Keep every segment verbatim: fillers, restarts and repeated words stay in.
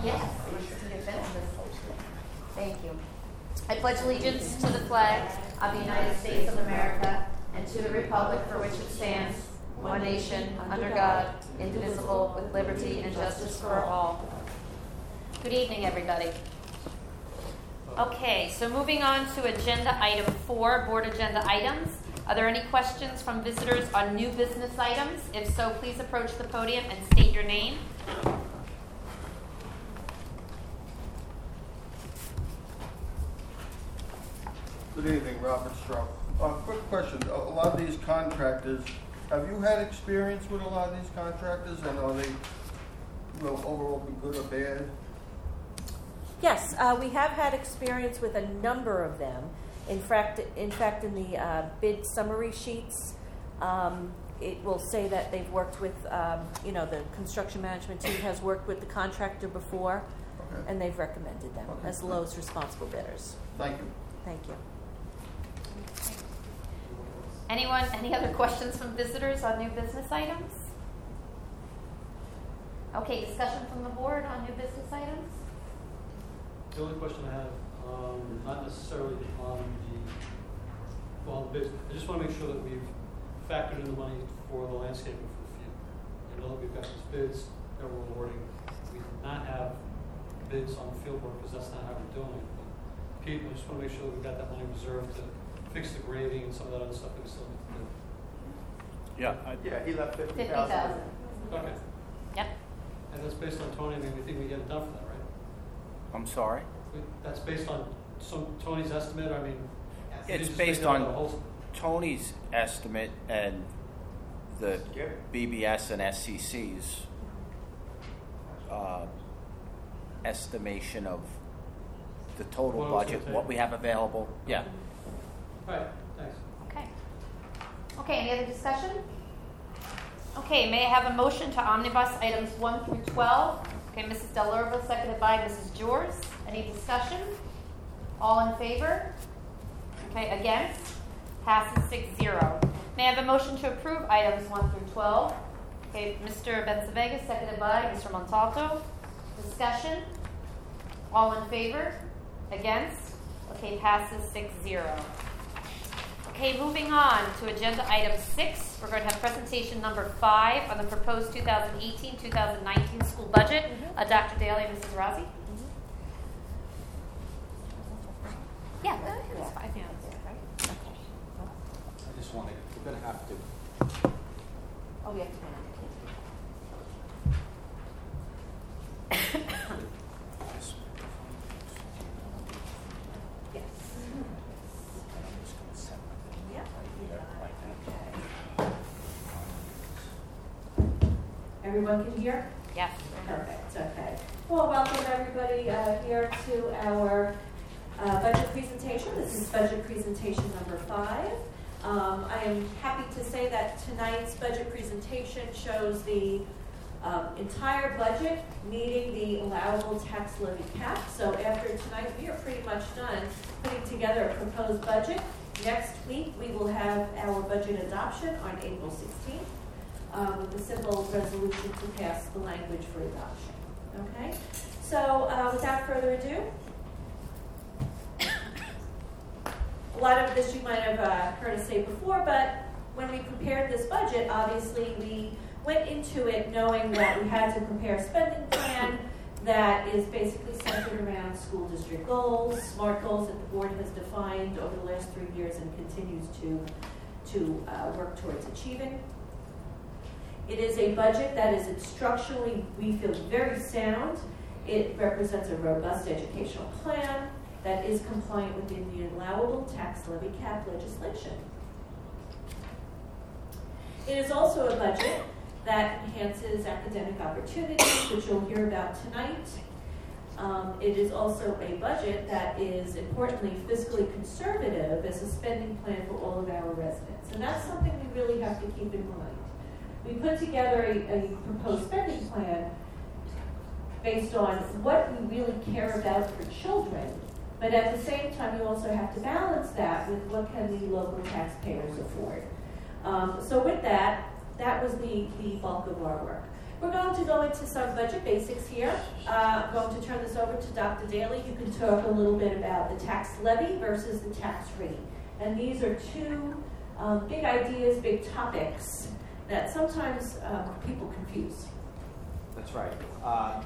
Yes. Thank you. I pledge allegiance to the flag of the United States of America and to the republic for which it stands, one nation, under God, indivisible, with liberty and justice for all. Good evening, everybody. Okay, so moving on to agenda item four, board agenda items. Are there any questions from visitors on new business items? If so, please approach the podium and state your name. Good evening, Robert Stroh. Uh, quick question. A a lot of these contractors, have you had experience with a lot of these contractors, and are they, you know, overall be good or bad? Yes, uh, we have had experience with a number of them. In fact, in fact, in the uh, bid summary sheets, um, it will say that they've worked with, um, you know, the construction management team has worked with the contractor before, Okay. and they've recommended them Okay. as the lowest responsible bidders. Thank you. Thank you. Anyone, any other questions from visitors on new business items? Okay, discussion from the board on new business items? The only question I have, um, not necessarily on the, well, the bids, I just want to make sure that we've factored in the money for the landscaping for the field. I know that we've got these bids that we're awarding. We did not have bids on the field work because that's not how we're doing it. But Pete, I just want to make sure that we've got that money reserved to fix the grading and some of that other stuff that we still need to do. Yeah, I, Yeah, he left fifty Fifty thousand. thousand. Okay. Yep. And that's based on Tony, I mean, we think we get it done for that, right? I'm sorry. We- That's based on some, Tony's estimate, I mean. we It's just based figured out on the whole- Tony's estimate and the Yeah. B B S and S C C's uh, estimation of the total What it was budget, gonna what take. we have available. Yeah. All right, thanks. Okay. Okay, any other discussion? Okay, may I have a motion to omnibus items one through twelve? Okay, Missus Dellerva, seconded by Missus Jors. Any discussion? All in favor? Okay, against? Passes six zero. May I have a motion to approve items one through twelve? Okay, Mister Bencivenga, seconded by Mister Montalto. Discussion? All in favor? Against? Okay, passes six zero. Okay, moving on to agenda item six. We're going to have presentation number five on the proposed two thousand eighteen two thousand nineteen school budget. Mm-hmm. Uh, Doctor Daly and Missus Rossi. Yeah, it's five minutes, right? I just want to, we're going to have to, Oh, we have to. Yes. Yep. Everyone can hear? Yes. Perfect, okay. Well, welcome everybody uh, here to our uh, budget presentation. This is budget presentation number five. Um, I am happy to say that tonight's budget presentation shows the um, entire budget meeting the allowable tax levy cap. So after tonight, we are pretty much done putting together a proposed budget. Next week, we will have our budget adoption on April sixteenth. Um, with a simple resolution to pass the language for adoption. Okay? So, uh, without further ado, a lot of this you might have uh, heard us say before, but when we prepared this budget, obviously we went into it knowing that we had to prepare a spending plan that is basically centered around school district goals, SMART goals that the board has defined over the last three years and continues to, to uh, work towards achieving. It is a budget that is instructionally, we feel, very sound. It represents a robust educational plan that is compliant within the allowable tax levy cap legislation. It is also a budget that enhances academic opportunities, which you'll hear about tonight. Um, it is also a budget that is, importantly, fiscally conservative as a spending plan for all of our residents. And that's something we really have to keep in mind. We put together a, a proposed spending plan based on what we really care about for children, but at the same time, you also have to balance that with what can the local taxpayers afford. Um, so with that, that was the, the bulk of our work. We're going to go into some budget basics here. Uh, I'm going to turn this over to Doctor Daly, who can talk a little bit about the tax levy versus the tax rate. And these are two um, big ideas, big topics that sometimes um, people confuse. That's right. Uh,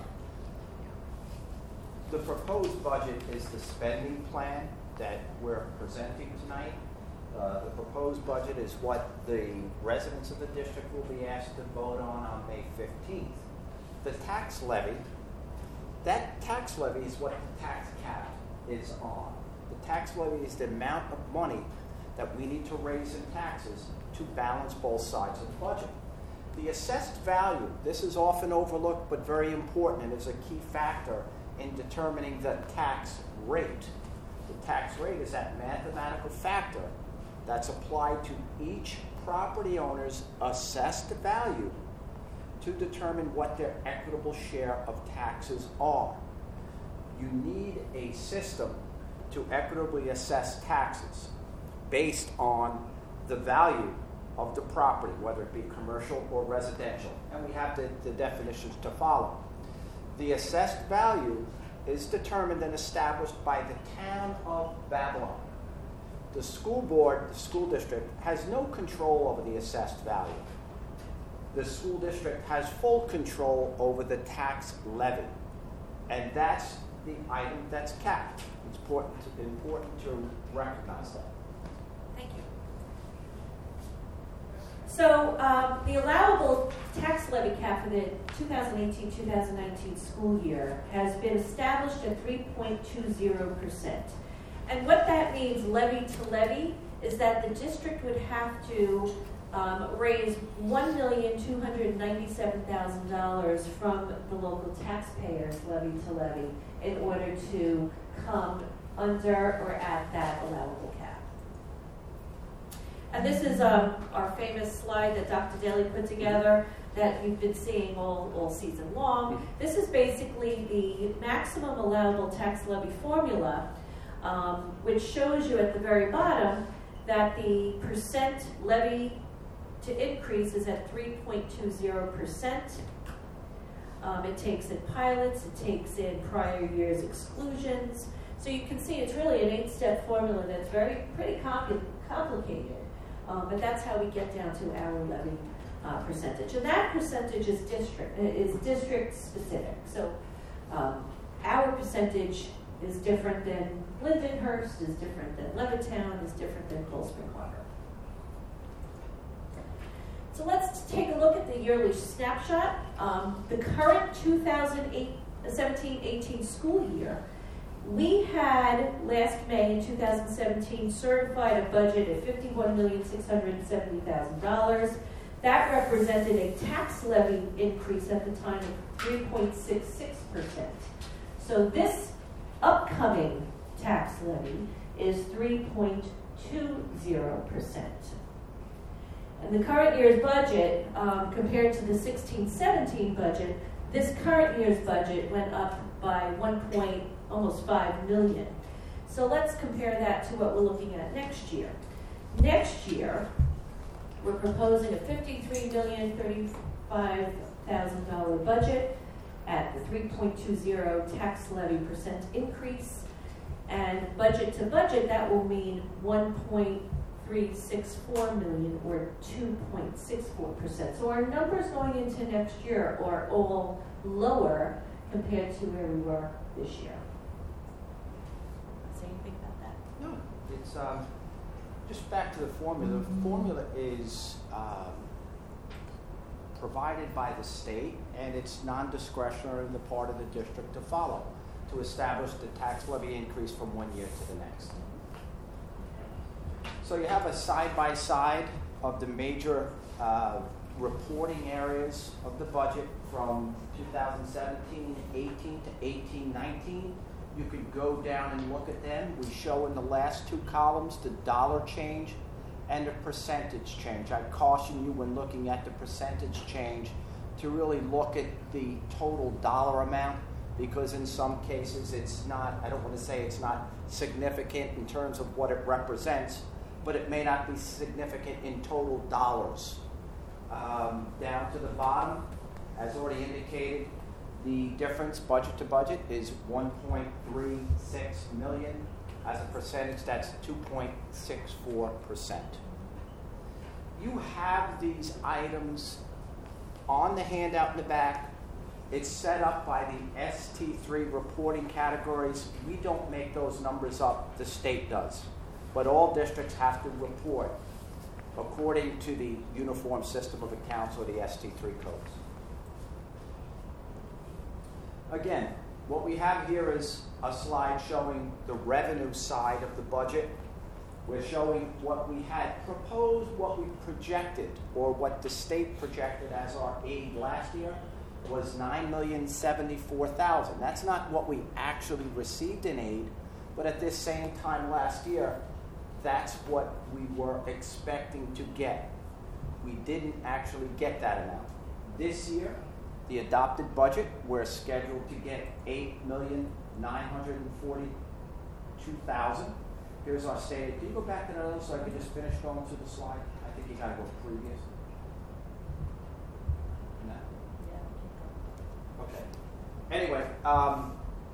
the proposed budget is the spending plan that we're presenting tonight. Uh, the proposed budget is what the residents of the district will be asked to vote on on May fifteenth. The tax levy, that tax levy is what the tax cap is on. The tax levy is the amount of money that we need to raise in taxes to balance both sides of the budget. The assessed value, this is often overlooked but very important and is a key factor in determining the tax rate. The tax rate is that mathematical factor that's applied to each property owner's assessed value to determine what their equitable share of taxes are. You need a system to equitably assess taxes based on the value of the property, whether it be commercial or residential. And we have the, the definitions to follow. The assessed value is determined and established by the town of Babylon. The school board, the school district, has no control over the assessed value. The school district has full control over the tax levy. And that's the item that's capped. It's important to, important to recognize that. Thank you. So um, the allowable tax levy cap for the twenty eighteen twenty nineteen school year has been established at three point two zero percent. And what that means, levy to levy, is that the district would have to um, raise one million two hundred ninety-seven thousand dollars from the local taxpayers, levy to levy, in order to come under or at that allowable cap. And this is um, our famous slide that Doctor Daly put together that you've been seeing all, all season long. This is basically the maximum allowable tax levy formula, um, which shows you at the very bottom that the percent levy to increase is at three point two zero percent. Um, it takes in pilots, it takes in prior year's exclusions. So you can see it's really an eight-step formula that's very pretty compli- complicated. Um, but that's how we get down to our levy uh, percentage. And that percentage is district is district specific. So um, our percentage is different than Lindenhurst, is different than Levittown, is different than Cold Spring Harbor. So let's take a look at the yearly snapshot. Um, the current two thousand seventeen eighteen school year, we had last May in two thousand seventeen certified a budget at fifty-one million six hundred seventy thousand dollars. That represented a tax levy increase at the time of three point six six percent. So this upcoming tax levy is three point two zero percent. And the current year's budget, um, compared to the sixteen seventeen budget, this current year's budget went up by one point almost five million. So let's compare that to what we're looking at next year. Next year, we're proposing a fifty-three million thirty-five thousand dollars budget at the three point two zero tax levy percent increase. And budget to budget, that will mean one point three six four million or two point six four percent. So our numbers going into next year are all lower compared to where we were this year. Say anything about that? No, it's um, just back to the formula. The formula is um, provided by the state, and it's non-discretionary on the part of the district to follow to establish the tax levy increase from one year to the next. So you have a side-by-side of the major uh, reporting areas of the budget from two thousand seventeen eighteen to eighteen nineteen. You could go down and look at them. We show in the last two columns the dollar change and the percentage change. I caution you when looking at the percentage change to really look at the total dollar amount, because in some cases it's not, I don't want to say it's not significant in terms of what it represents, but it may not be significant in total dollars. Um, down to the bottom, As already indicated, the difference budget to budget is one point three six million. As a percentage, that's two point six four percent. You have these items on the handout in the back. It's set up by the S T three reporting categories. We don't make those numbers up, the state does. But all districts have to report according to the Uniform System of Accounts or the S T three codes. Again, what we have here is a slide showing the revenue side of the budget. We're showing what we had proposed, what we projected, or what the state projected as our aid last year was nine million seventy-four thousand. That's not what we actually received in aid, but at this same time last year, that's what we were expecting to get. We didn't actually get that amount. This year, the adopted budget, we're scheduled to get eight million nine hundred forty-two thousand. Here's our stated. Can you go back to that other so I can just finish going to the slide? I think you got to go previous. No? Yeah. Okay. Anyway, um,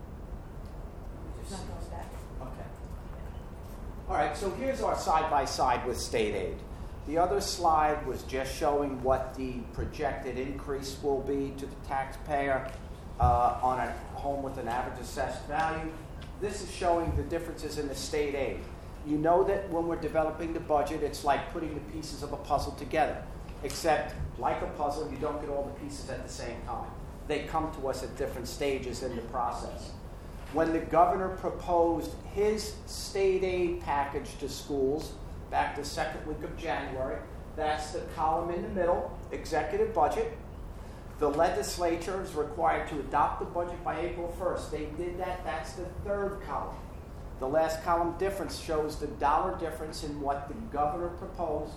Not going back. okay. All right, so here's our side-by-side with state aid. The other slide was just showing what the projected increase will be to the taxpayer uh, on a home with an average assessed value. This is showing the differences in the state aid. You know that when we're developing the budget, it's like putting the pieces of a puzzle together, except like a puzzle, you don't get all the pieces at the same time. They come to us at different stages in the process. When the governor proposed his state aid package to schools back the second week of January, that's the column in the middle, executive budget. The legislature is required to adopt the budget by April first. They did that. That's the third column. The last column difference shows the dollar difference in what the governor proposed.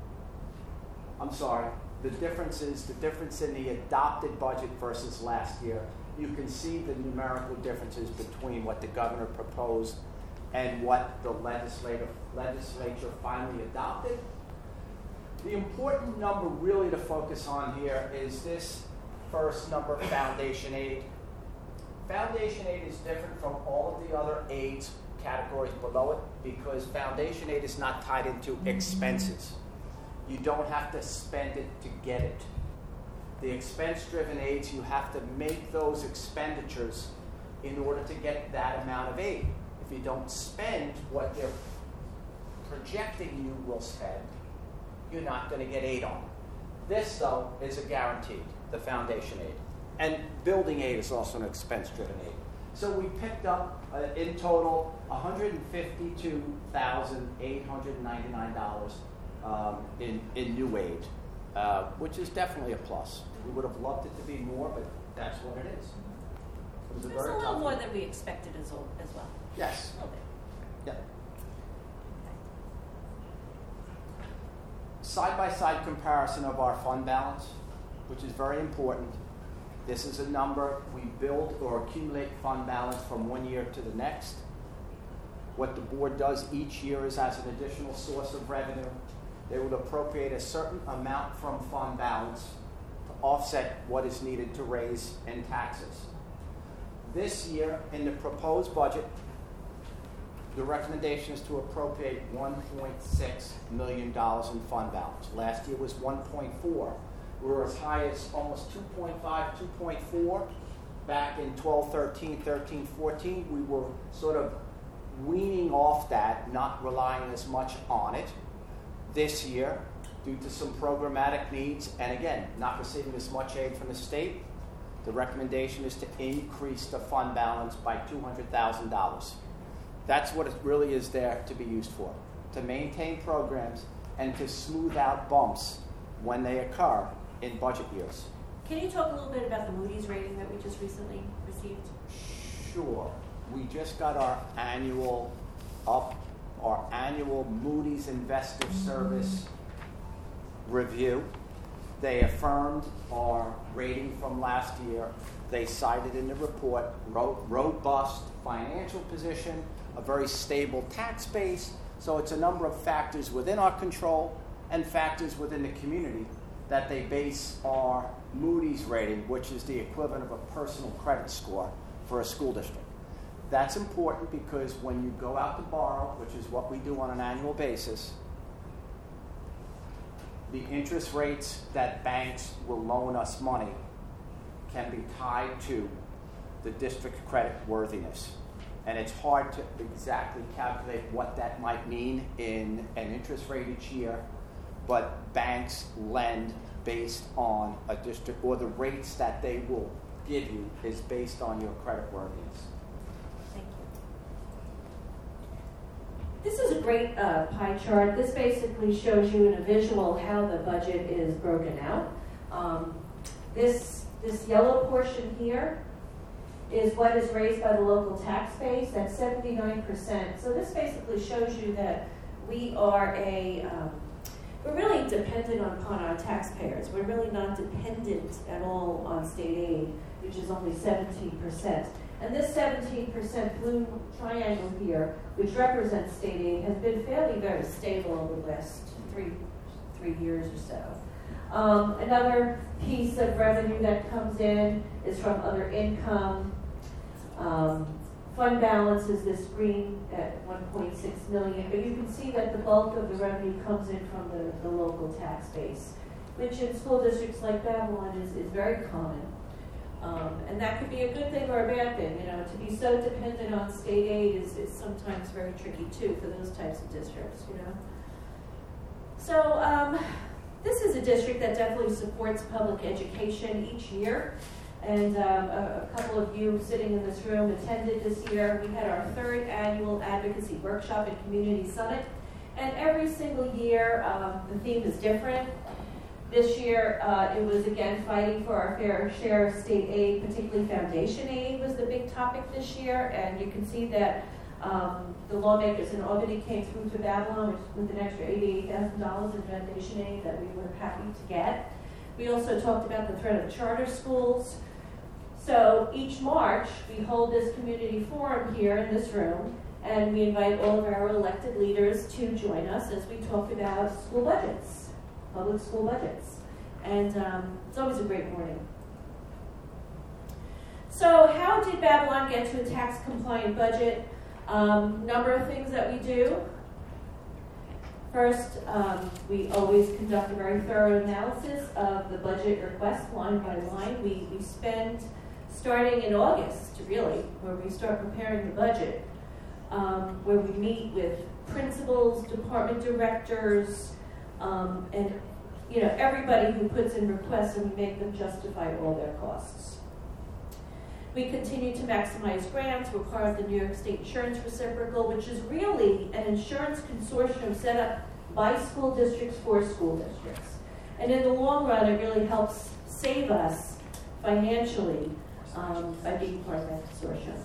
I'm sorry. The difference is the difference in the adopted budget versus last year. You can see the numerical differences between what the governor proposed and what the legislative legislature finally adopted. The important number really to focus on here is this first number, foundation aid. Foundation aid is different from all of the other aids categories below it because foundation aid is not tied into expenses. You don't have to spend it to get it. The expense-driven aids, you have to make those expenditures in order to get that amount of aid. If you don't spend what they're projecting you will spend, you're not going to get aid on it. This, though, is a guaranteed, the foundation aid. And building aid is also an expense-driven aid. So we picked up, uh, in total, one hundred fifty-two thousand eight hundred ninety-nine dollars um, in, in new aid, uh, which is definitely a plus. We would have loved it to be more, but that's what it is. It was a It's very a little tough more year. than we expected as well. As well. Yes. A little bit. Yeah. Side-by-side comparison of our fund balance, which is very important. This is a number we build or accumulate fund balance from one year to the next. What the board does each year is as an additional source of revenue, they would appropriate a certain amount from fund balance to offset what is needed to raise in taxes. This year, in the proposed budget, the recommendation is to appropriate one point six million dollars in fund balance. Last year was one point four. We were as high as almost two point five, two point four. Back in twelve, thirteen, thirteen, fourteen, we were sort of weaning off that, not relying as much on it. This year, due to some programmatic needs, and again, not receiving as much aid from the state, the recommendation is to increase the fund balance by two hundred thousand dollars. That's what it really is there to be used for, to maintain programs and to smooth out bumps when they occur in budget years. Can you talk a little bit about the Moody's rating that we just recently received? Sure. We just got our annual up, our annual Moody's Investor Service review. They affirmed our rating from last year. They cited in the report ro- robust financial position, a very stable tax base. So it's a number of factors within our control and factors within the community that they base our Moody's rating, which is the equivalent of a personal credit score for a school district. That's important because when you go out to borrow, which is what we do on an annual basis, the interest rates that banks will loan us money can be tied to the district's credit worthiness. And it's hard to exactly calculate what that might mean in an interest rate each year, but banks lend based on a district, or the rates that they will give you is based on your credit worthiness. Thank you. This is a great uh, pie chart. This basically shows you in a visual how the budget is broken out. Um, this, this yellow portion here is what is raised by the local tax base. That's seventy-nine percent. So this basically shows you that we are a, um, we're really dependent upon our taxpayers. We're really not dependent at all on state aid, which is only seventeen percent. And this seventeen percent blue triangle here, which represents state aid, has been fairly very stable over the last three, three years or so. Um, another piece of revenue that comes in is from other income. Um, fund balance is this green at one point six million, but you can see that the bulk of the revenue comes in from the, the local tax base, which in school districts like Babylon is, is very common. Um, and that could be a good thing or a bad thing. You know, to be so dependent on state aid is, is sometimes very tricky too for those types of districts, you know. So um, this is a district that definitely supports public education each year. And um, a, a couple of you sitting in this room attended this year. We had our third annual advocacy workshop and community summit. And every single year, um, the theme is different. This year, uh, it was again fighting for our fair share of state aid, particularly foundation aid was the big topic this year. And you can see that um, the lawmakers in Albany came through to Babylon with, with an extra eighty-eight thousand dollars in foundation aid that we were happy to get. We also talked about the threat of charter schools. So each March, we hold this community forum here in this room, and we invite all of our elected leaders to join us as we talk about school budgets, public school budgets. And um, it's always a great morning. So how did Babylon get to a tax-compliant budget? Um, number of things that we do. First, um, we always conduct a very thorough analysis of the budget request line by line. We, we spend, starting in August, really, where we start preparing the budget, um, where we meet with principals, department directors, um, and you know everybody who puts in requests, and we make them justify all their costs. We continue to maximize grants. We're part of the New York State Insurance Reciprocal, which is really an insurance consortium set up by school districts for school districts. And in the long run, it really helps save us financially um, by being part of that consortium.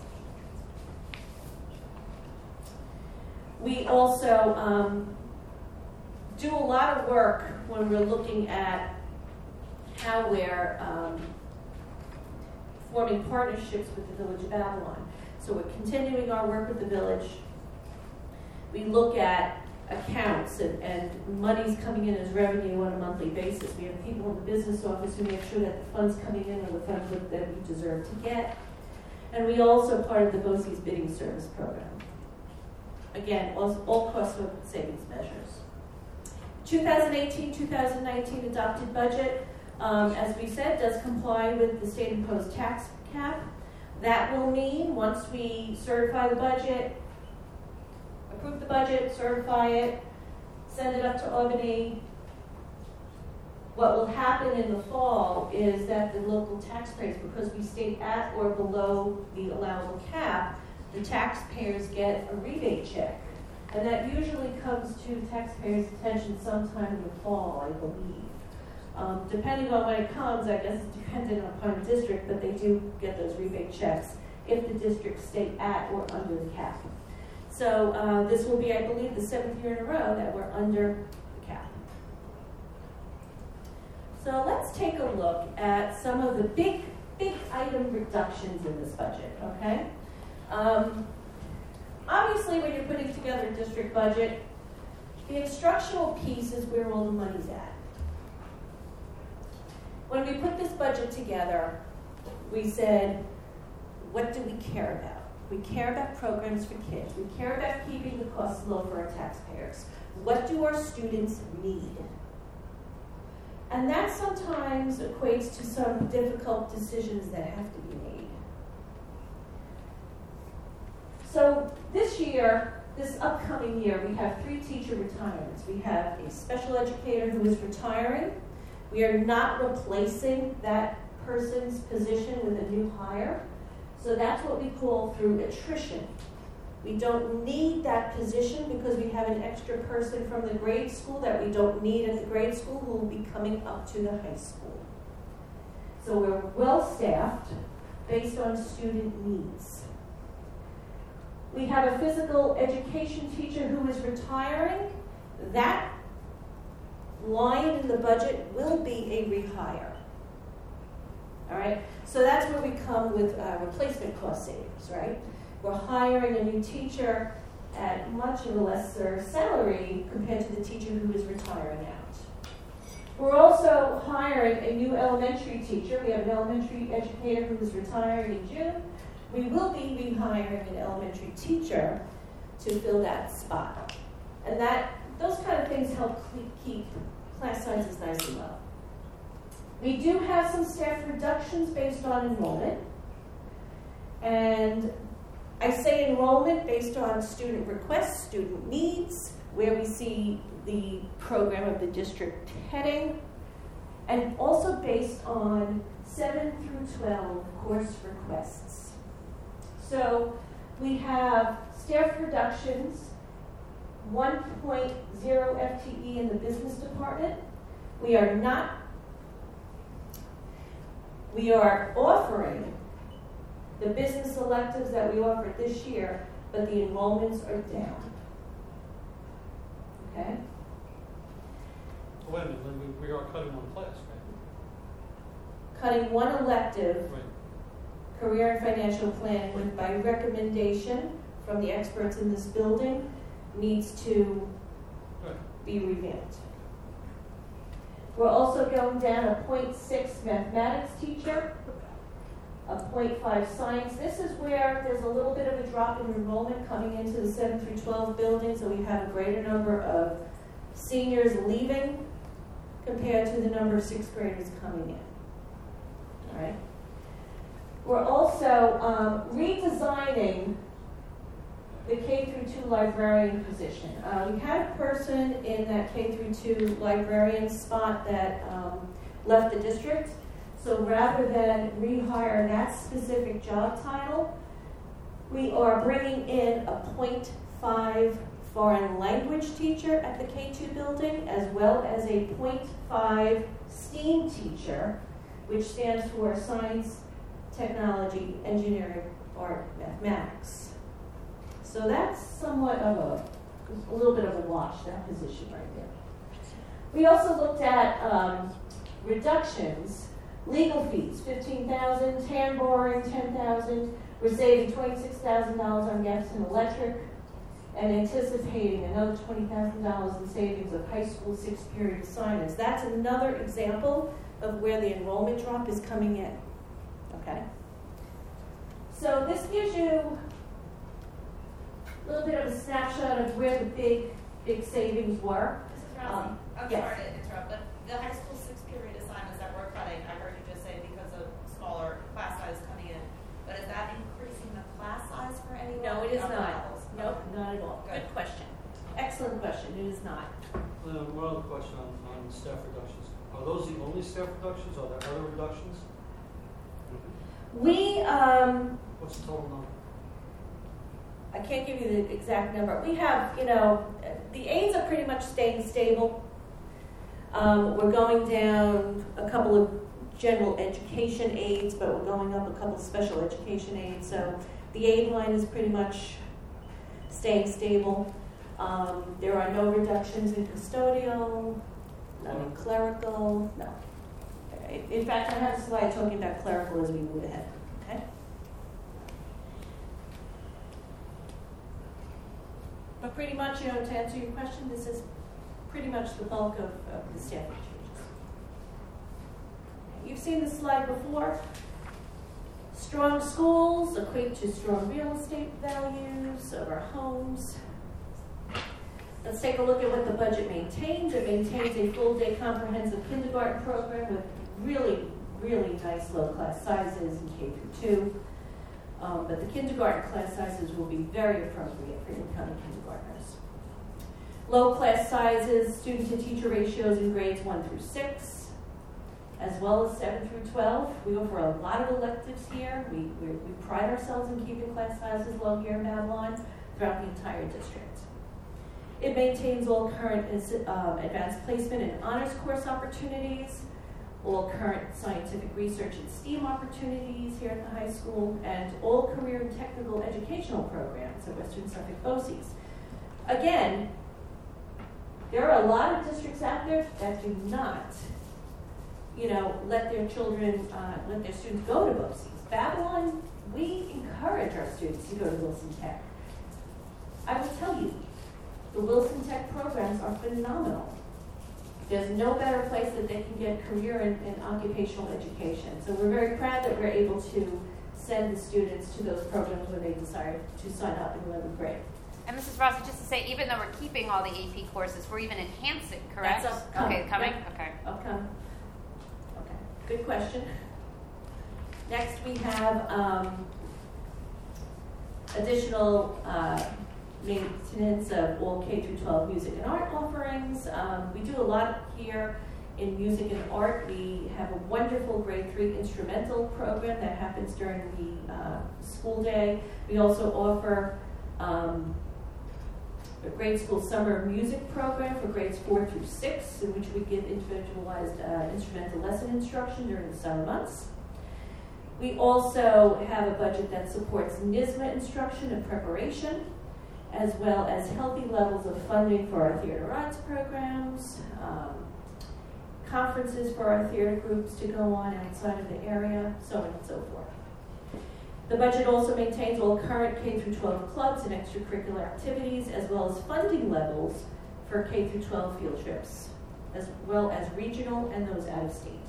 We also um, do a lot of work when we're looking at how we're um, forming partnerships with the Village of Babylon. So we're continuing our work with the village. We look at accounts and, and monies coming in as revenue on a monthly basis. We have people in the business office who make sure that the funds coming in are the funds that, that we deserve to get. And we also are part of the B O C E S bidding service program. Again, all, all cost savings measures. twenty eighteen twenty nineteen adopted budget, um, as we said, does comply with the state imposed tax cap. That will mean once we certify the budget, approve the budget, certify it, send it up to Albany, what will happen in the fall is that the local taxpayers, because we stay at or below the allowable cap, the taxpayers get a rebate check. And that usually comes to taxpayers' attention sometime in the fall, I believe. Um, depending on when it comes, I guess it's dependent upon the district, but they do get those rebate checks if the districts stay at or under the cap. So uh, this will be, I believe, the seventh year in a row that we're under the cap. So let's take a look at some of the big, big item reductions in this budget, okay? Um, obviously, when you're putting together a district budget, the instructional piece is where all the money's at. when we put this budget together, we said, what do we care about? We care about programs for kids. We care about keeping the costs low for our taxpayers. What do our students need? And that sometimes equates to some difficult decisions that have to be made. So this year, this upcoming year, we have three teacher retirements. We have a special educator who is retiring. We are not replacing that person's position with a new hire. So that's what we call through attrition. We don't need that position because we have an extra person from the grade school that we don't need at the grade school who will be coming up to the high school. So we're well-staffed based on student needs. We have a physical education teacher who is retiring. That line in the budget will be a rehire. All right? So that's where we come with uh, replacement cost savings, right? We're hiring a new teacher at much of a lesser salary compared to the teacher who is retiring out. We're also hiring a new elementary teacher. We have an elementary educator who is retiring in June. We will be rehiring an elementary teacher to fill that spot. And that those kind of things help keep class sizes nice and low. We do have some staff reductions based on enrollment. And I say enrollment based on student requests, student needs, where we see the program of the district heading, and also based on seven through twelve course requests. So we have staff reductions, one point zero F T E in the business department. We are not, we are offering the business electives that we offered this year, but the enrollments are down. Okay? Oh, wait a minute, then we, we are cutting one class, right? Cutting one elective, Right. career and financial planning, which by recommendation from the experts in this building needs to Right. be revamped. We're also going down a point six mathematics teacher, a point five science. This is where there's a little bit of a drop in enrollment coming into the seven through twelve building, so we have a greater number of seniors leaving compared to the number of sixth graders coming in. All right. We're also um, redesigning the K through two librarian position. Uh, we had a person in that K through two librarian spot that um, left the district. So rather than rehire that specific job title, we are bringing in a point five foreign language teacher at the K two building, as well as a point five STEAM teacher, which stands for science, technology, engineering, art, mathematics. So that's somewhat of a, a little bit of a wash, that position right there. We also looked at um, reductions. Legal fees, fifteen thousand dollars, tan boring, ten thousand dollars. We're saving twenty-six thousand dollars on gas and electric, and anticipating another twenty thousand dollars in savings of high school sixth period assignments. That's another example of where the enrollment drop is coming in. Okay? So this gives you a little bit of a snapshot of where the big, big savings were. Missus Rousey, Um, I'm yes. sorry to interrupt, but the high school sixth period assignments that we're cutting, I heard you just say because of smaller class size coming in, but is that increasing the class size for anyone? No, it is Other not. levels? Nope, not at all. Good. Good question. Excellent question. It is not. Uh, one other question on, on staff reductions. Are those the only staff reductions? Are there other reductions? We, um, What's the total number? I can't give you the exact number. We have, you know, the aides are pretty much staying stable. Um, we're going down a couple of general education aides, but we're going up a couple of special education aides. So the aide line is pretty much staying stable. Um, there are no reductions in custodial, none in clerical, no. In fact, I have a slide talking about clerical as we move ahead. Okay? But pretty much, you know, to answer your question, this is pretty much the bulk of, of the staffing changes. seen this slide before. Strong schools equate to strong real estate values of our homes. Let's take a look at what the budget maintains. It maintains a full-day comprehensive kindergarten program with really, really nice low class sizes in K through two. Um, but the kindergarten class sizes will be very appropriate for incoming kindergartners. Low class sizes, student to teacher ratios in grades one through six, as well as seven through twelve. We offer a lot of electives here. We, we, we pride ourselves in keeping class sizes low here in Babylon throughout the entire district. It maintains all current um, advanced placement and honors course opportunities, all current scientific research and STEAM opportunities here at the high school, and all career and technical educational programs at Western Suffolk BOCES. Again, there are a lot of districts out there that do not, you know, let their children, uh, let their students go to BOCES. Babylon, we encourage our students to go to Wilson Tech. I will tell you, the Wilson Tech programs are phenomenal. There's no better place that they can get career and, and occupational education. So we're very proud that we're able to send the students to those programs when they decide to sign up in eleventh grade. And Missus Rossi, just to say, even though we're keeping all the A P courses, we're even enhancing, correct? That's upcoming. Okay, coming? Yep. Okay. Upcoming. Okay, good question. Next we have um, additional uh, maintenance of all K through twelve music and art offerings. Um, we do a lot here in music and art. We have a wonderful grade three instrumental program that happens during the uh, school day. We also offer um, a grade school summer music program for grades four through six, in which we give individualized uh, instrumental lesson instruction during the summer months. We also have a budget that supports N I S M A instruction and preparation, as well as healthy levels of funding for our theater arts programs, um, conferences for our theater groups to go on outside of the area, so on and so forth. The budget also maintains all current K through twelve clubs and extracurricular activities, as well as funding levels for K through twelve field trips, as well as regional and those out of state.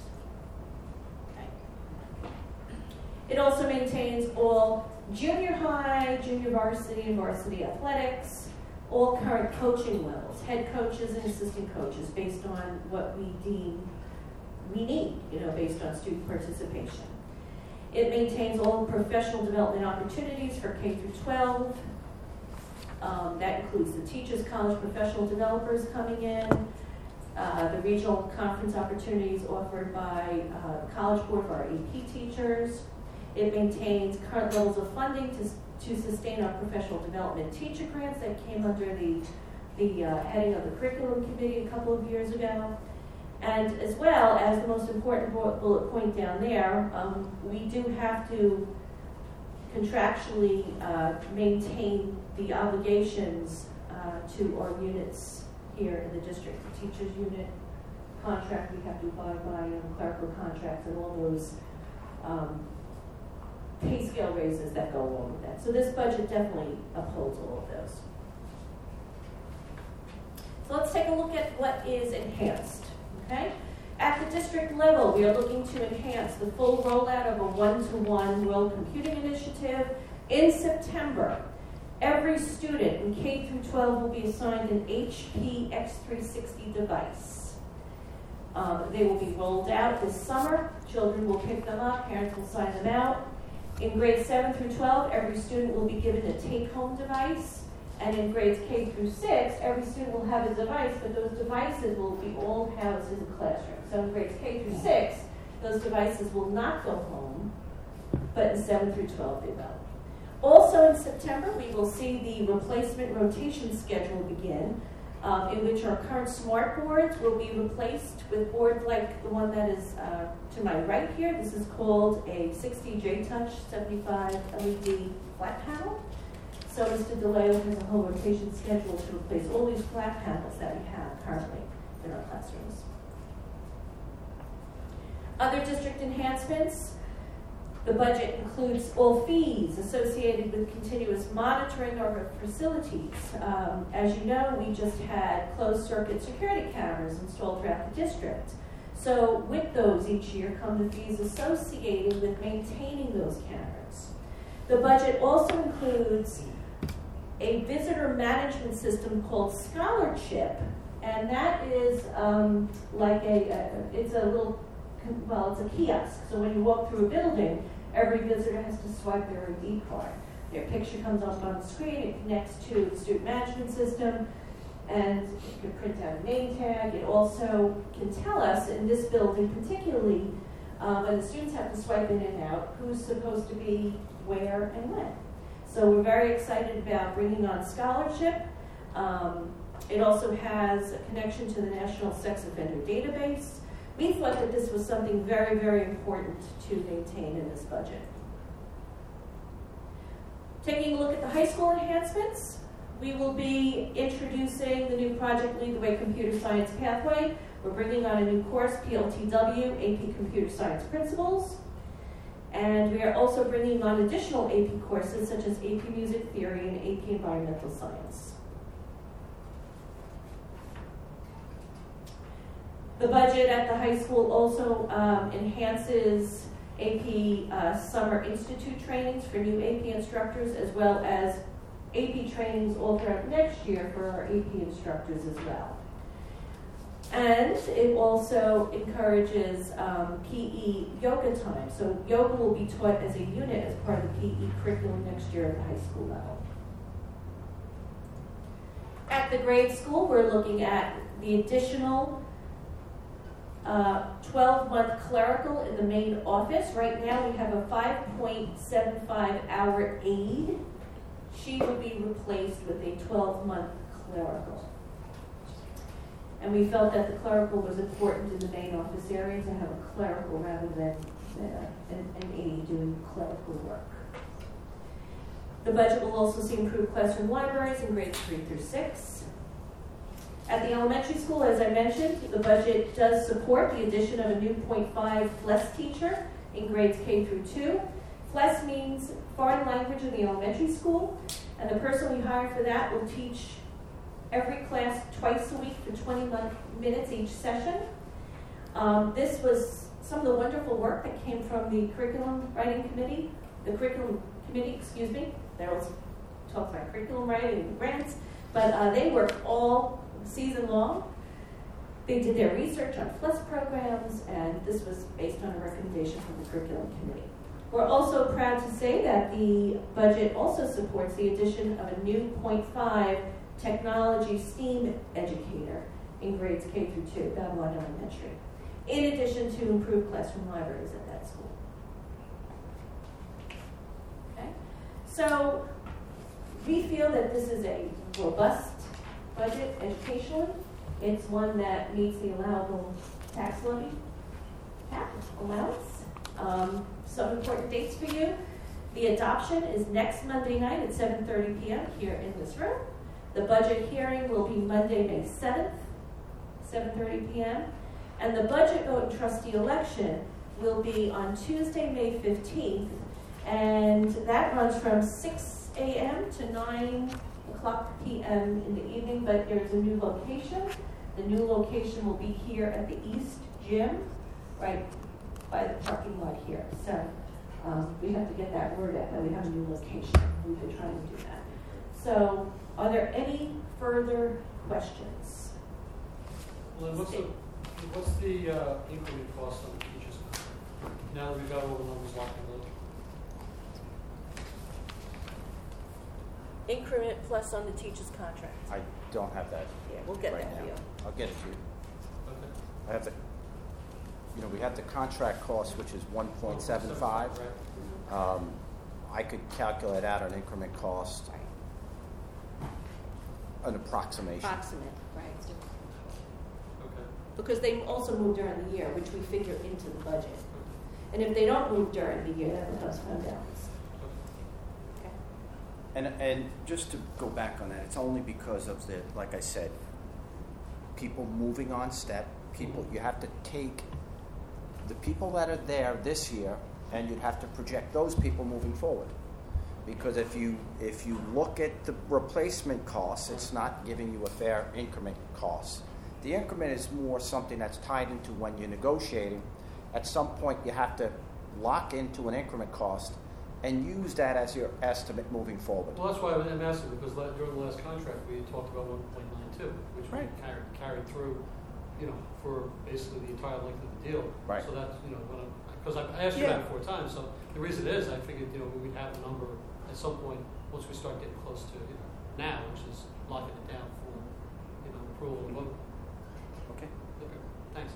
Okay. It also maintains all junior high, junior varsity, and varsity athletics, all current coaching levels, head coaches and assistant coaches, based on what we deem we need, you know, based on student participation. It maintains all professional development opportunities for K through twelve. Um, that includes the Teachers College professional developers coming in, uh, the regional conference opportunities offered by uh, the College Board for our A P teachers. It maintains current levels of funding to, to sustain our professional development teacher grants that came under the, the uh, heading of the curriculum committee a couple of years ago. And as well as the most important bullet point down there, um, we do have to contractually uh, maintain the obligations uh, to our units here in the district. The teachers unit contract, we have to abide by um, clerical contracts and all those um, pay scale raises that go along with that. So this budget definitely upholds all of those. So let's take a look at what is enhanced. Okay? At the district level, we are looking to enhance the full rollout of a one-to-one World Computing Initiative. In September, every student in K through twelve will be assigned an H P X three sixty device. Um, they will be rolled out this summer. Children will pick them up. Parents will sign them out. In grades seven through twelve, every student will be given a take-home device. And in grades K through six, every student will have a device, but those devices will be all housed in the classroom. So in grades K through six, those devices will not go home, but in seven through twelve they will. Also in September, we will see the replacement rotation schedule begin, um, in which our current smart boards will be replaced with boards like the one that is uh, to my right here. This is called a sixty J Touch seventy-five L E D flat panel. So Mister DeLeo has a whole rotation schedule to replace all these flat panels that we have currently in our classrooms. Other district enhancements. The budget includes all fees associated with continuous monitoring of our facilities. Um, as you know, we just had closed circuit security cameras installed throughout the district. So with those each year come the fees associated with maintaining those cameras. The budget also includes a visitor management system called Scholarship, and that is um, like a, a, it's a little, well, it's a kiosk. So when you walk through a building, every visitor has to swipe their I D card. Their picture comes up on the screen, it connects to the student management system, and you can print out a name tag. It also can tell us, in this building particularly, uh, when the students have to swipe in and out, who's supposed to be where and when. So we're very excited about bringing on Scholarship. Um, it also has a connection to the National Sex Offender Database. We thought that this was something very, very important to maintain in this budget. Taking a look at the high school enhancements, we will be introducing the new Project Lead the Way Computer Science Pathway. We're bringing on a new course, P L T W, A P Computer Science Principles. And we are also bringing on additional A P courses such as A P Music Theory and A P Environmental Science. The budget at the high school also um, enhances A P uh, Summer Institute trainings for new A P instructors, as well as A P trainings all throughout next year for our A P instructors as well. And it also encourages um, P E yoga time. So yoga will be taught as a unit as part of the P E curriculum next year at the high school level. At the grade school, we're looking at the additional twelve-month clerical in the main office. Right now we have a five point seven five hour aide. She will be replaced with a twelve-month clerical. And we felt that the clerical was important in the main office area to have a clerical rather than uh, an, an aide doing clerical work. The budget will also see improved classroom libraries in grades three through six. At the elementary school, as I mentioned, the budget does support the addition of a new point five F L E S teacher in grades K through two. F L E S means foreign language in the elementary school, and the person we hire for that will teach every class twice a week for twenty minutes each session. Um, this was some of the wonderful work that came from the curriculum writing committee, the curriculum committee, excuse me. Daryl's talked about curriculum writing and grants, but uh, they worked all season long. They did their research on F L E S programs, and this was based on a recommendation from the curriculum committee. We're also proud to say that the budget also supports the addition of a new point five technology STEAM educator in grades K through two, Babylon Elementary, in addition to improved classroom libraries at that school. Okay, so we feel that this is a robust budget educationally. It's one that meets the allowable tax levy cap allowance. Um, some important dates for you. The adoption is next Monday night at seven thirty p.m. here in this room. The budget hearing will be Monday, May seventh, seven thirty p.m. And the budget vote and trustee election will be on Tuesday, May fifteenth. And that runs from six a.m. to nine o'clock p.m. in the evening, but there's a new location. The new location will be here at the East Gym, right by the parking lot here. So um, we have to get that word out that we have a new location. We've been trying to do that. So are there any further questions? Well, then what's the, what's the uh, increment cost on the teachers now that we've got all the numbers locked in? Increment plus on the teacher's contract. I don't have that Yeah, we'll get right that now. for you. I'll get it to you. Okay. I have the, you know, we have the contract cost, which is one point seven five. Right. Um, I could calculate out an increment cost, an approximation. Approximate, right. Okay. Because they also move during the year, which we figure into the budget. And if they don't move during the year, that becomes fund balance. And, and just to go back on that, it's only because of the, like I said, people moving on step, people, you have to take the people that are there this year and you'd have to project those people moving forward. Because if you, if you look at the replacement costs, it's not giving you a fair increment cost. The increment is more something that's tied into when you're negotiating. At some point, you have to lock into an increment cost and use that as your estimate moving forward. Well, that's why I'm asking, because la- during the last contract, we talked about one point nine two, which Right. we carried, carried through, you know, for basically the entire length of the deal. Right. So that's, you know, when I'm, because I I asked you Yeah. that four times, so the reason is, I figured, you know, we would have a number at some point, once we start getting close to, you know, now, which is locking it down for, you know, approval and vote. Okay. Okay, thanks.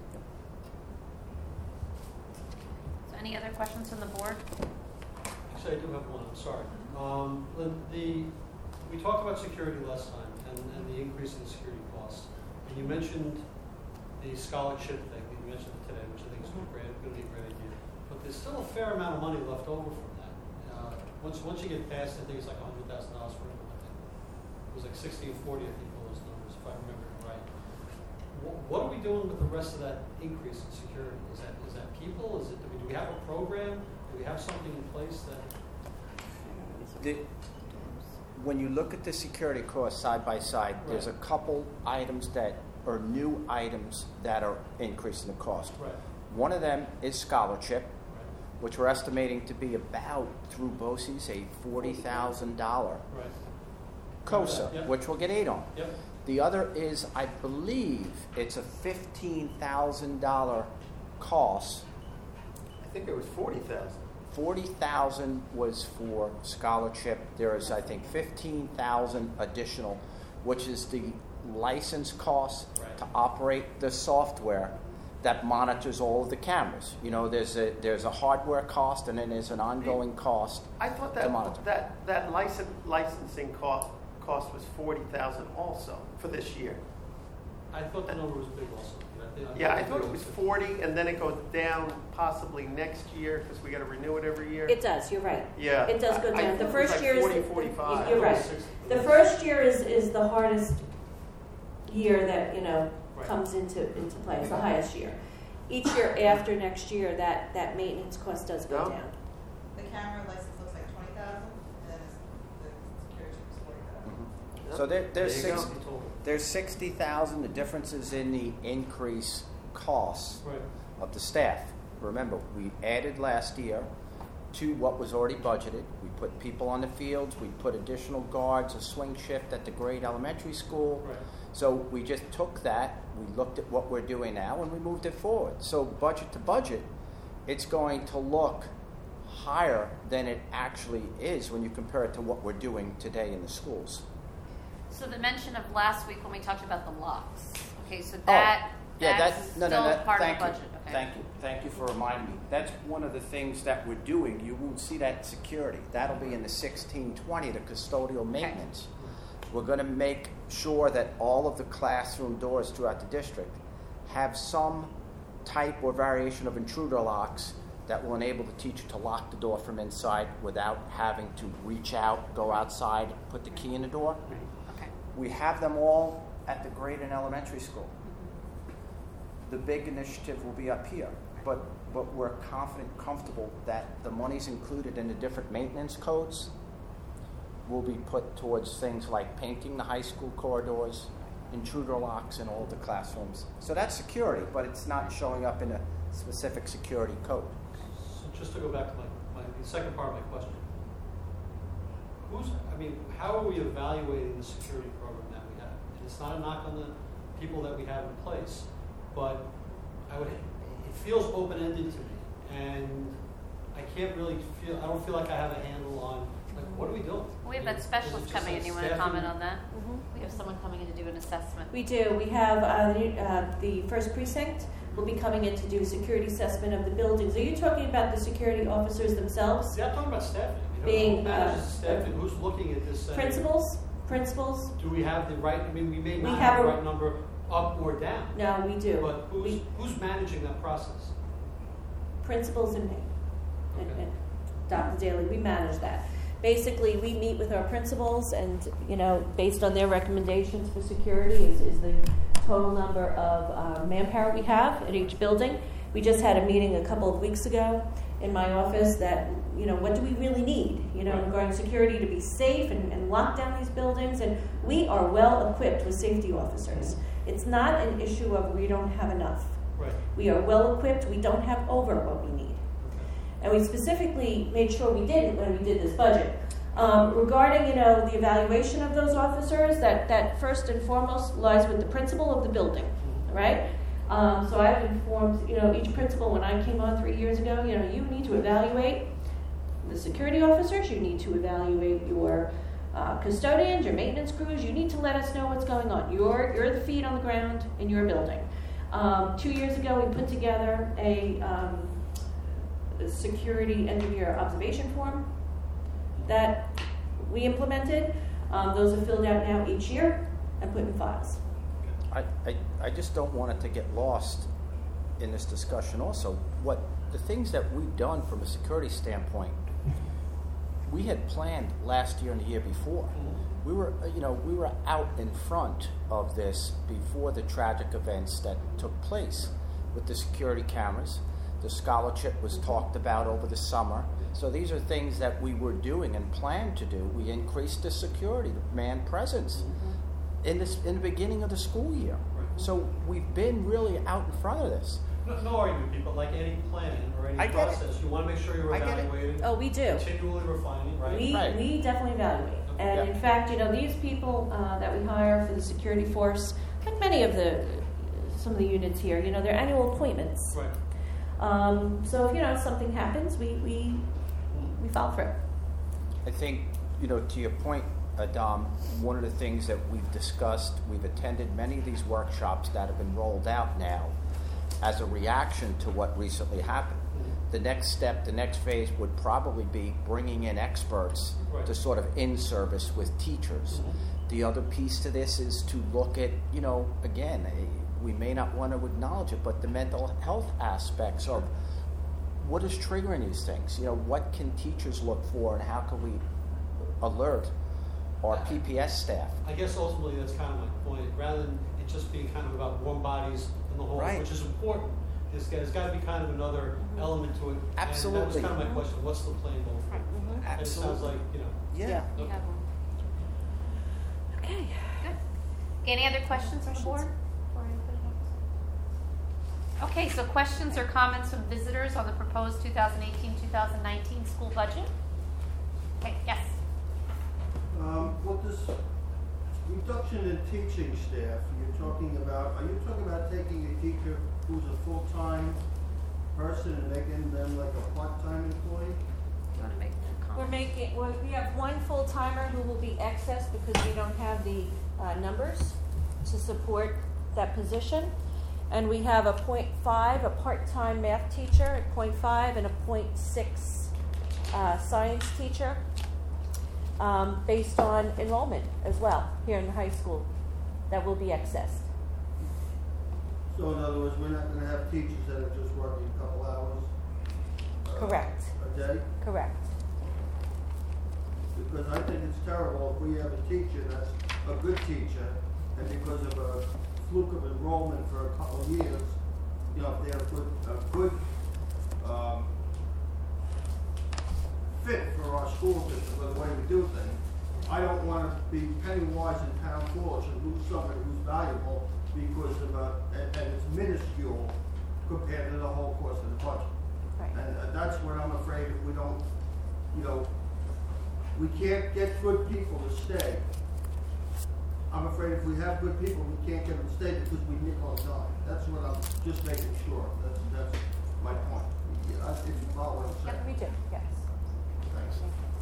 So any other questions from the board? Actually, I do have one, I'm sorry. Um, the, the, we talked about security last time and, and the increase in the security costs. And you mentioned the scholarship thing, you mentioned it today, which I think is going to be a great idea. But there's still a fair amount of money left over from that. Uh, once, once you get past, I think it's like one hundred thousand dollars for implementing. It was like sixteen forty, I think, all those numbers, if I remember it right. What, what are we doing with the rest of that increase in security? Is that, is that people? Is it, do we, do we have a program? Do we have something in place that? The, when you look at the security costs side by side, Right. there's a couple items that are new items that are increasing the cost. Right. One of them is scholarship, Right. which we're estimating to be about, through BOCES, a forty thousand dollars Right. COSA, Yep. which we'll get eight on. Yep. The other is, I believe, it's a fifteen thousand dollars cost. I think it was forty thousand. forty thousand was for scholarship. There is, I think, fifteen thousand additional, which is the license cost Right. to operate the software that monitors all of the cameras. You know, there's a there's a hardware cost, and then there's an ongoing cost. I thought To that monitor. that that license licensing cost cost was forty thousand also for this year. I thought the number was big also. I think- Yeah, I thought it was forty, and then it goes down possibly next year because we got to renew it every year. It does, you're right. Yeah. It does go I- I down. The thought it was first like year is. forty, forty-five. You're right. sixty. The first year is, is the hardest year that, you know, Right. comes into, into play. It's the highest year. Each year after next year, that, that maintenance cost does go No. down. The camera license looks like twenty thousand, and then it's, the security is forty thousand. Mhm. So there, there's There you six, go. there's sixty thousand. The difference is in the increase costs Right. of the staff. Remember, we added last year to what was already budgeted. We put people on the fields. We put additional guards, a swing shift at the grade elementary school. Right. So we just took that, we looked at what we're doing now, and we moved it forward. So budget to budget, it's going to look higher than it actually is when you compare it to what we're doing today in the schools. So the mention of last week when we talked about the locks. Okay, so that, Yeah, that's that, still no, no, that, part of thank the you. budget. Okay. Thank you. Thank you for reminding me. That's one of the things that we're doing. You won't see that in security. That'll be in the sixteen twenty, the custodial maintenance. We're going to make sure that all of the classroom doors throughout the district have some type or variation of intruder locks that will enable the teacher to lock the door from inside without having to reach out, go outside, put the key in the door. Okay. We have them all at the grade and elementary school. The big initiative will be up here, but but we're confident, comfortable that the money's included in the different maintenance codes will be put towards things like painting the high school corridors, intruder locks in all of the classrooms. So that's security, but it's not showing up in a specific security code. So just to go back to my, my, the second part of my question. Who's, I mean, how are we evaluating the security program that we have? And it's not a knock on the people that we have in place, but I would, it feels open-ended to me. And I can't really feel, I don't feel like I have a handle on, like, what are we doing? We have I mean, that is it specialist just coming like in. You want to staffing? comment on that? Mhm. We have someone coming in to do an assessment. We do. We have uh, the, new- uh, the first precinct will be coming in to do a security assessment of the buildings. Are you talking about the security officers themselves? Yeah, I'm talking about staffing. You know, Being, who manages uh, staffing? Who's looking at this? saying, Principals? Principals? Do we have the right, I mean, we may We not have have the a- right number up or down. No, we do. But who's, We- who's managing that process? Principals and me, and, Okay. and Doctor Daly, we manage that. Basically, we meet with our principals, and you know, based on their recommendations for security, is, is the total number of uh, manpower we have at each building. We just had a meeting a couple of weeks ago, in my office that, you know, what do we really need, you know, regarding security to be safe and, and lock down these buildings, and we are well equipped with safety officers. It's not an issue of we don't have enough. Right. We are well equipped, we don't have over what we need. And we specifically made sure we did when we did this budget. Um, regarding, you know, the evaluation of those officers, that, that first and foremost lies with the principal of the building, right? Um, so I've informed, you know, each principal when I came on three years ago, you know, you need to evaluate the security officers, you need to evaluate your uh, custodians, your maintenance crews, you need to let us know what's going on. You're, you're the feet on the ground in your building. Um, two years ago, we put together a, um, a security engineer observation form that we implemented. Um, those are filled out now each year and put in files. I, I, I just don't want it to get lost in this discussion also. What the things that we've done from a security standpoint, we had planned last year and the year before. We were, you know, we were out in front of this before the tragic events that took place with the security cameras. The scholarship was talked about over the summer. So these are things that we were doing and planned to do. We increased the security, the man presence in this in the beginning of the school year. So we've been really out in front of this. No, no argument, people, like any plan or any I get it. process, you want to make sure you're I get it. evaluating, Oh, we do. continually refining, right? We, Right. we definitely evaluate. And Yeah. in fact, you know, these people uh, that we hire for the security force, like many of the, some of the units here, you know, they're annual appointments. Right. Um, so if, you know, something happens, we, we, we file for it. I think, you know, to your point, Adam, one of the things that we've discussed, we've attended many of these workshops that have been rolled out now as a reaction to what recently happened. The next step, the next phase would probably be bringing in experts Right. to sort of in-service with teachers. Mm-hmm. The other piece to this is to look at, you know, again, eh, we may not want to acknowledge it, but the mental health aspects of what is triggering these things. You know, what can teachers look for and how can we alert our P P S staff? I guess ultimately that's kind of my point. Rather than it just being kind of about warm bodies in the halls, Right. which is important, there's, there's got to be kind of another element to it. Absolutely. And that was kind of my question. What's the plan going forward? And it sounds Absolutely. like, you know. Yeah. You have one. Okay. Good. Any other questions from the board? Okay, so questions or comments from visitors on the proposed twenty eighteen twenty nineteen school budget? Okay, yes. Um, with this reduction in teaching staff, you're talking about, are you talking about taking a teacher who's a full-time person and making them like a part-time employee? You want to make a We're comment? making, well, we have one full-timer who will be excess because we don't have the uh, numbers to support that position. And we have a point five, a part-time math teacher at point five, and a point six uh, science teacher, um, based on enrollment as well here in the high school. That will be excess. So in other words, we're not gonna have teachers that are just working a couple hours? uh, Correct. A day? Correct. Because I think it's terrible if we have a teacher that's a good teacher, and because of a fluke of enrollment for a couple of years, you know, if they're a good, a good, um, fit for our school district, or the way we do things. I don't wanna be penny wise and pound foolish and lose somebody who's valuable because of a, and, and it's minuscule compared to the whole cost of the budget. Right. And uh, that's what I'm afraid if we don't, you know, we can't get good people to stay. I'm afraid if we have good people, we can't get them to stay because we nickel and dime. That's what I'm just making sure. That's, that's my point. Yeah, I- if you follow what I'm Yep, saying. we do, yes. Thanks.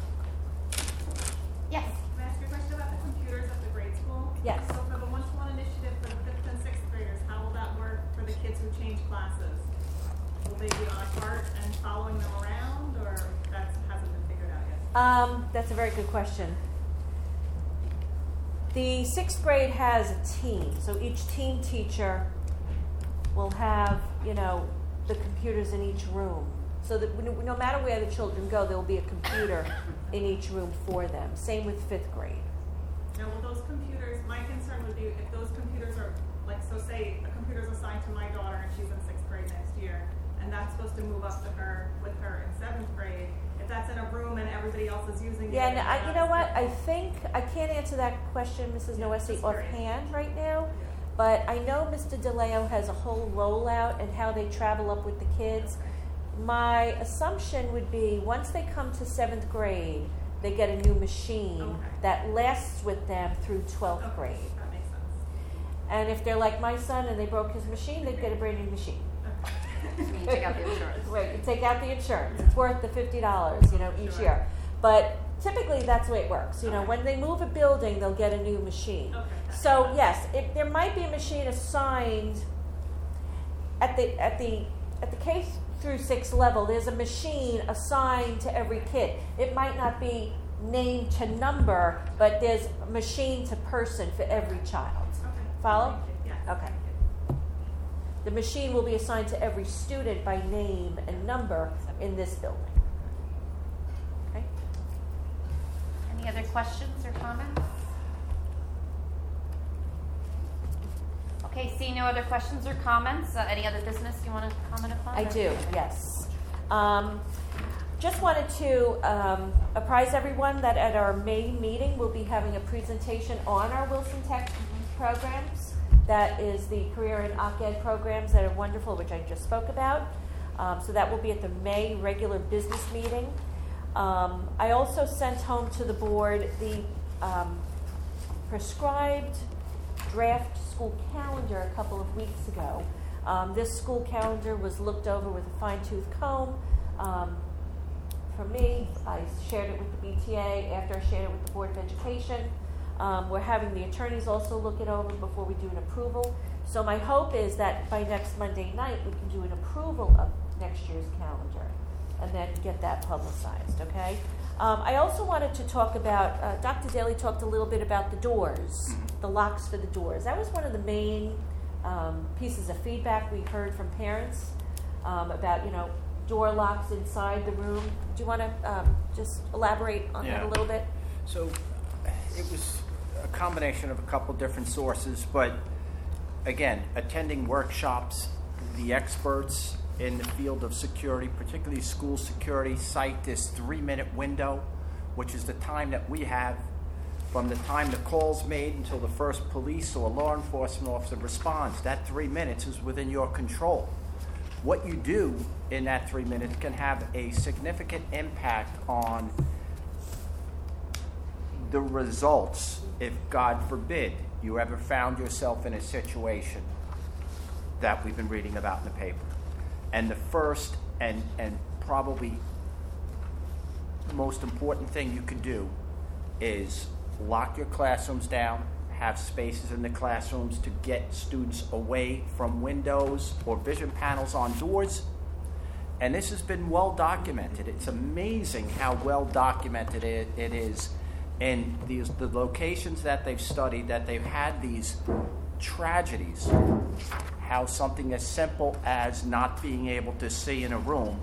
Yes. Can I ask you a question about the computers at the grade school? Yes. So for the one-to-one initiative for the fifth and sixth graders, how will that work for the kids who change classes? Will they be on a cart and following them around, or that hasn't been figured out yet? Um, that's a very good question. The sixth grade has a team, so each team teacher will have, you know, the computers in each room. So that no no matter where the children go, there will be a computer in each room for them. Same with fifth grade. Now, will those computers, my concern would be if those computers are, like, so say a computer is assigned to my daughter and she's in sixth grade next year, and that's supposed to move up to her with her in seventh grade. If that's in a room and everybody else is using it. Yeah, and and I, you know what? that's- I think I can't answer that question, Missus Yeah, Noesi, just curious. offhand right now. But I know Mister DeLeo has a whole rollout and how they travel up with the kids. My assumption would be once they come to seventh grade, they get a new machine Okay. that lasts with them through twelfth Okay, grade. that makes sense. And if they're like my son and they broke his machine, they'd get a brand new machine. You take out the insurance. Right, you take out the insurance. It's worth the fifty dollars, you know, each Sure. year. But typically, that's the way it works. You know, when they move a building, they'll get a new machine. Okay. So yes, if there might be a machine assigned at the at the at the K through six level. There's a machine assigned to every kid. It might not be named to number, but there's a machine to person for every child. Okay. Follow? Thank you. Yes. Okay. The machine will be assigned to every student by name and number in this building. Okay? Any other questions or comments? Okay, seeing no other questions or comments, uh, any other business you want to comment upon? I do, yes. Um, just wanted to um, apprise everyone that at our May meeting, we'll be having a presentation on our Wilson Tech programs. That is the career and O C Ed programs that are wonderful, which I just spoke about. Um, so that will be at the May regular business meeting. Um, I also sent home to the board the um, prescribed draft school calendar a couple of weeks ago. Um, this school calendar was looked over with a fine-tooth comb. Um, for me, I shared it with the B T A after I shared it with the Board of Education. Um, we're having the attorneys also look it over before we do an approval. So my hope is that by next Monday night, we can do an approval of next year's calendar and then get that publicized, okay? Um, I also wanted to talk about, uh, Doctor Daly talked a little bit about the doors, the locks for the doors. That was one of the main um, pieces of feedback we heard from parents um, about, you know, door locks inside the room. Do you want to um, just elaborate on that Yeah. a little bit? So it was a combination of a couple different sources, but again, attending workshops, the experts in the field of security, particularly school security, cite this three-minute window, which is the time that we have from the time the call's made until the first police or law enforcement officer responds. That three minutes is within your control. What you do in that three minutes can have a significant impact on the results if, God forbid, you ever found yourself in a situation that we've been reading about in the paper. And the first and, and probably most important thing you can do is lock your classrooms down, have spaces in the classrooms to get students away from windows or vision panels on doors. And this has been well documented. It's amazing how well documented it, it is in these the locations that they've studied, that they've had these tragedies, how something as simple as not being able to see in a room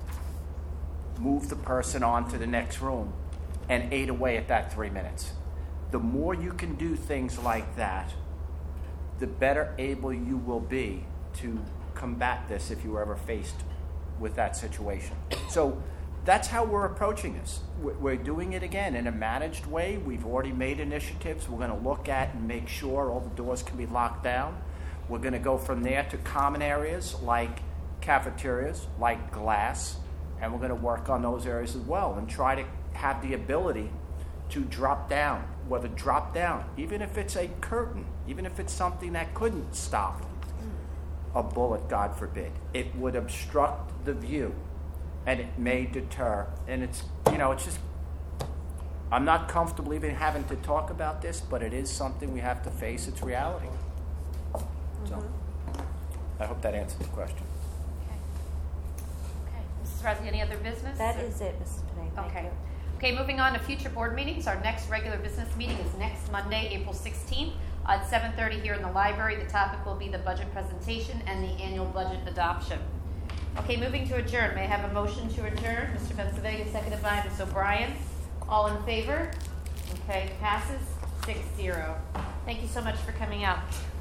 move the person on to the next room and ate away at that three minutes. The more you can do things like that, the better able you will be to combat this if you were ever faced with that situation. So that's how we're approaching this. We're doing it again in a managed way. We've already made initiatives. We're going to look at and make sure all the doors can be locked down. We're going to go from there to common areas like cafeterias, like glass, and we're going to work on those areas as well and try to have the ability to drop down, whether drop down, even if it's a curtain, even if it's something that couldn't stop a bullet, God forbid. It would obstruct the view, and it may deter. And it's, you know, it's just, I'm not comfortable even having to talk about this, but it is something we have to face. It's reality. So, I hope that answers the question. Okay. Okay. Missus Rossi, any other business? That or- is it, Missus Panay. Thank Okay. you. Okay, moving on to future board meetings. Our next regular business meeting is next Monday, April sixteenth at seven thirty here in the library. The topic will be the budget presentation and the annual budget adoption. Okay, moving to adjourn. May I have a motion to adjourn? Mister Bencivenga, seconded by Miz O'Brien. All in favor? Okay, passes six zero. Thank you so much for coming out.